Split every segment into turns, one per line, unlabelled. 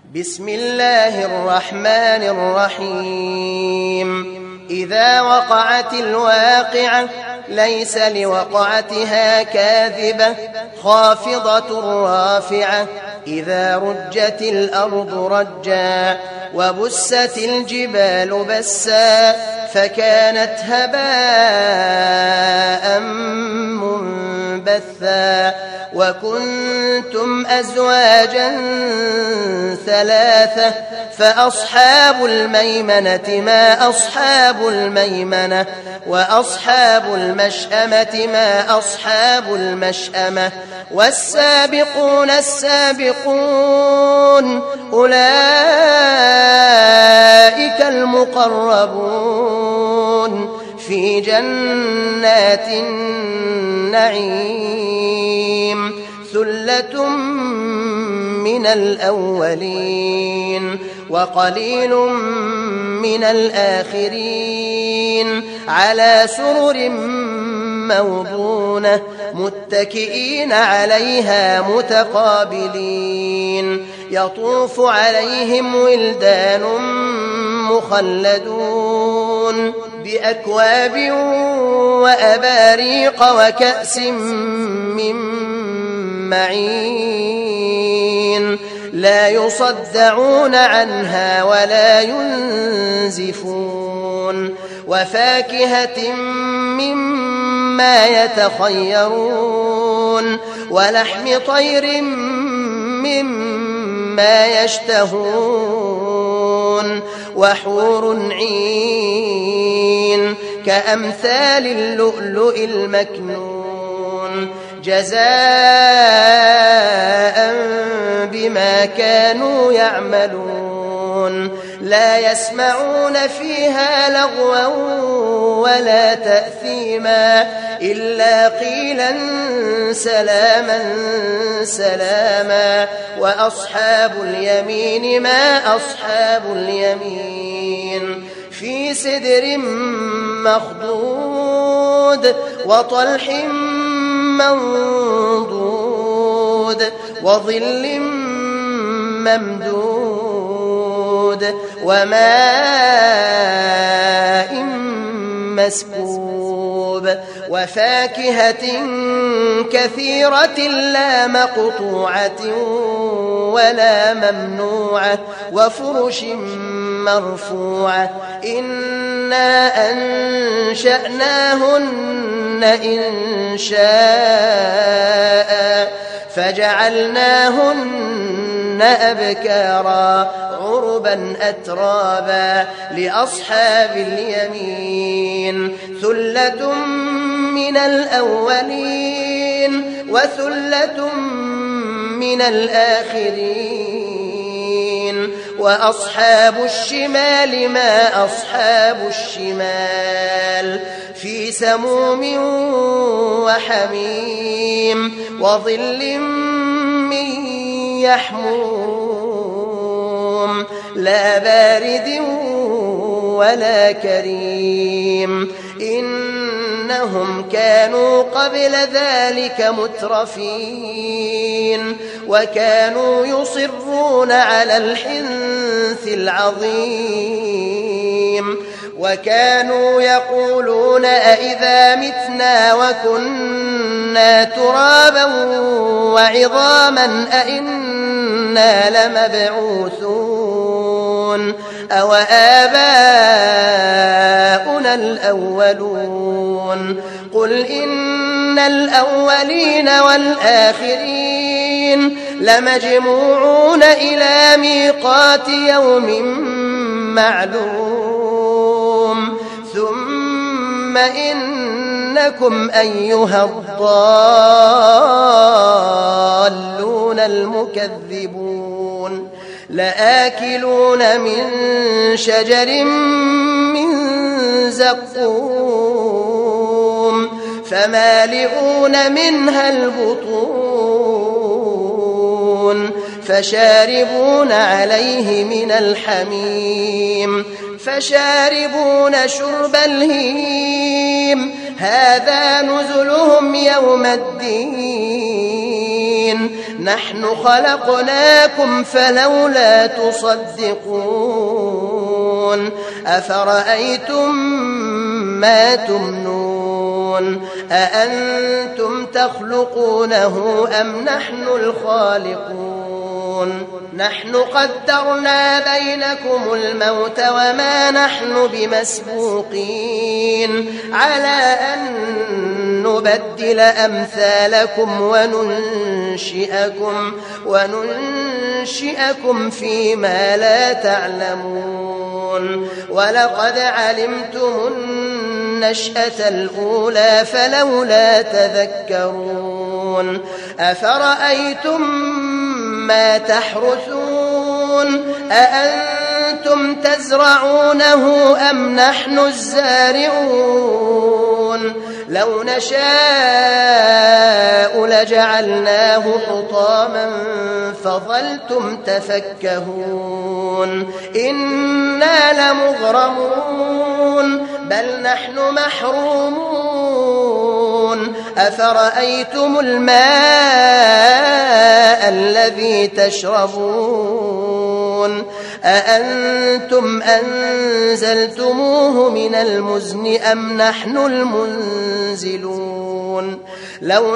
بسم الله الرحمن الرحيم إذا وقعت الواقعة ليس لوقعتها كاذبة خافضة رافعة إذا رجت الأرض رجا وبست الجبال بسا فكانت هباء منبثا وكنتم أزواجا ثلاثة فأصحاب الميمنة ما أصحاب الميمنة وأصحاب المشأمة ما أصحاب المشأمة والسابقون السابقون أولئك المقربون في جنات النعيم ثلة من الأولين وقليل من الآخرين على سرر موضونة متكئين عليها متقابلين يطوف عليهم ولدان مخلدون بأكواب وأباريق وكأس من معين لا يصدعون عنها ولا ينزفون وفاكهة مما يتخيرون ولحم طير مما يشتهون وحور عين كأمثال اللؤلؤ المكنون جزاء بما كانوا يعملون لا يسمعون فيها لغوا ولا تأثيما إلا قيلا سلاما سلاما وأصحاب اليمين ما أصحاب اليمين في سدر مخضود وطلح منضود وظل ممدود وماء مسكوب وفاكهة كثيرة لا مقطوعة ولا ممنوعة وفرش مرفوعة إنا أنشأناهن إنشاء فجعلناهن أبكارا عربا أترابا لأصحاب اليمين ثلة من الأولين وثلة من الآخرين وأصحاب الشمال ما أصحاب الشمال في سموم وحميم وظل من يحموم لا بارد ولا كريم إنهم كانوا قبل ذلك مترفين وكانوا يصرون على الحنث العظيم وكانوا يقولون أئذا متنا وكنا ترابا وعظاما أئنا لمبعوثون أو آباؤنا الأولون قل إن الأولين والآخرين لمجموعون إلى ميقات يوم معلوم ثم إنكم أيها الضالون المكذبون لآكلون من شجر من زقوم فمالئون منها البطون فشاربون عليه من الحميم فشاربون شرب الهيم هذا نزلهم يوم الدين نحن خلقناكم فلولا تصدقون أفرأيتم ما تمنون أأنتم تخلقونه أم نحن الخالقون نحن قدرنا بينكم الموت وما نحن بمسبوقين على أن نبدل أمثالكم وننشئكم فيما لا تعلمون ولقد علمتم النشأة الأولى فلولا تذكرون أفرأيتم ما تحرثون أأنتم تزرعونه أم نحن الزارعون لو نشاء لجعلناه حطاما فظلتم تفكهون إنا لمغرمون بل نحن محرومون أفرأيتم الماء الذي تشربون أأنتم أنزلتموه من المزن أم نحن المنزلون لو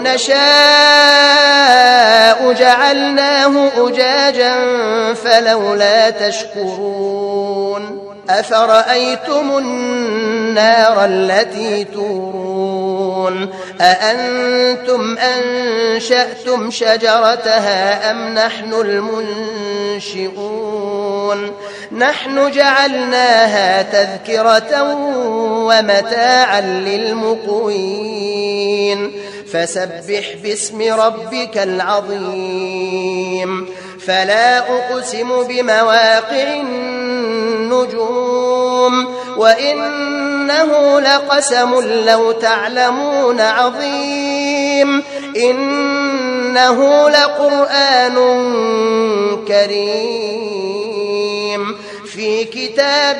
نشاء جعلناه أجاجا فلولا تشكرون أفرأيتم النار التي تورون أأنتم أنشأتم شجرتها أم نحن المنشئون نحن جعلناها تذكرة ومتاعا للمقوين فسبح باسم ربك العظيم فلا أقسم بمواقع النجوم وإنه لقسم لو تعلمون عظيم إنه لقرآن كريم في كتاب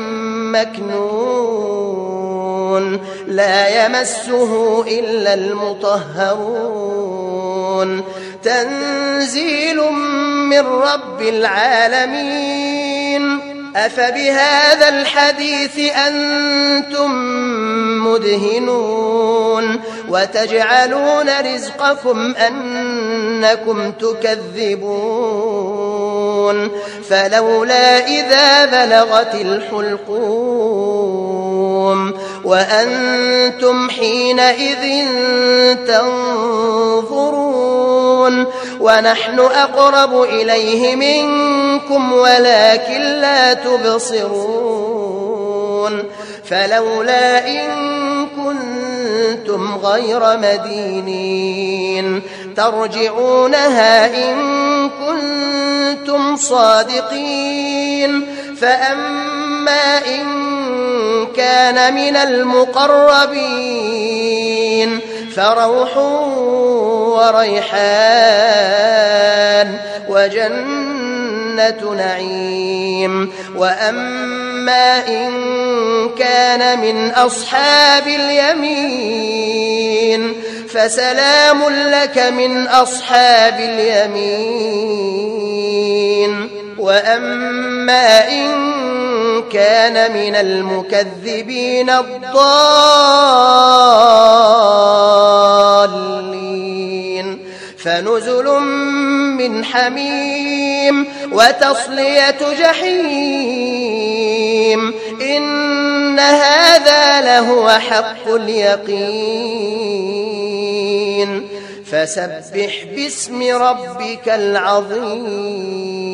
مكنون لا يمسه إلا المطهرون تنزيل من رب العالمين أفبهذا الحديث أنتم مدهنون وتجعلون رزقكم أنكم تكذبون فلولا إذا بلغت الحلقوم وأنتم حينئذ تنظرون ونحن أقرب إليه منكم ولكن لا تبصرون فلولا إن كنتم غير مدينين ترجعونها إن كنتم صادقين فأما إن كان من المقربين فروح وريحان وجنة نعيم وأما إن كان من أصحاب اليمين فسلام لك من أصحاب اليمين وأما إن كان من المكذبين الضالين فنزل من حميم وتصلية جحيم إن هذا لهو حق اليقين فسبح باسم ربك العظيم